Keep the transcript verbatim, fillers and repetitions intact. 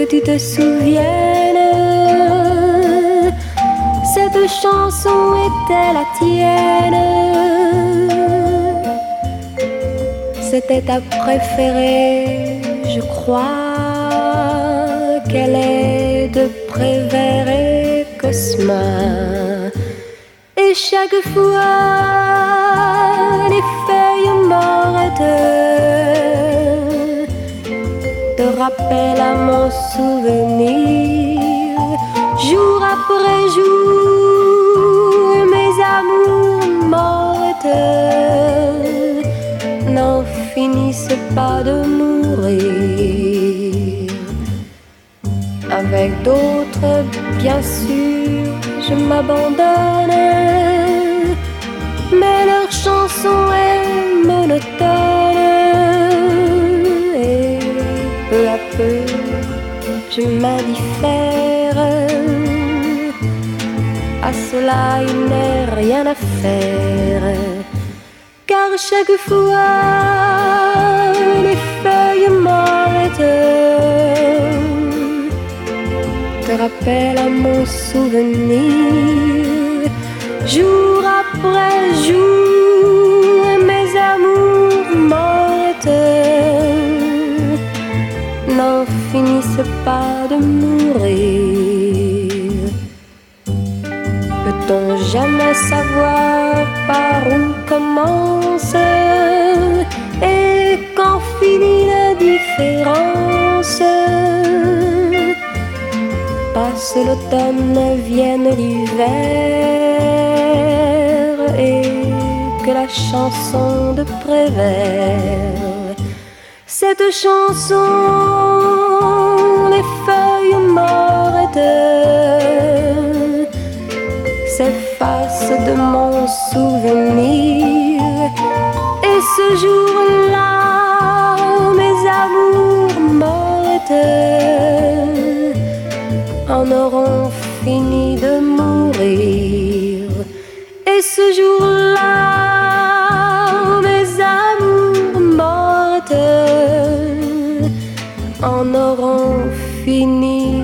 tu te souviennes, cette chanson était la tienne. C'était ta préférée, je crois, qu'elle est de Prévert et Cosma. Et chaque fois, les feuilles mortes te rappellent à mon souvenir. Jour après jour, mes amours mortes n'en finissent pas de mourir. Avec d'autres, bien sûr, je m'abandonne, mais leur chanson est monotone. Et peu à peu, je m'indiffère. À cela, il n'est rien à faire, car chaque fois, les feuilles mortes te rappellent à mon souvenir. Jour après jour, mes amours mortes n'en finissent pas de mourir. Peut-on jamais savoir par où commence et quand finit l'indifférence? Passe l'automne, vienne l'hiver, et que la chanson de Prévert, cette chanson, les feuilles mortes s'efface de mon souvenir. Et ce jour-là, mes amours mortes en auront fini de mourir. Et ce jour-là, mes amours mortes en auront fini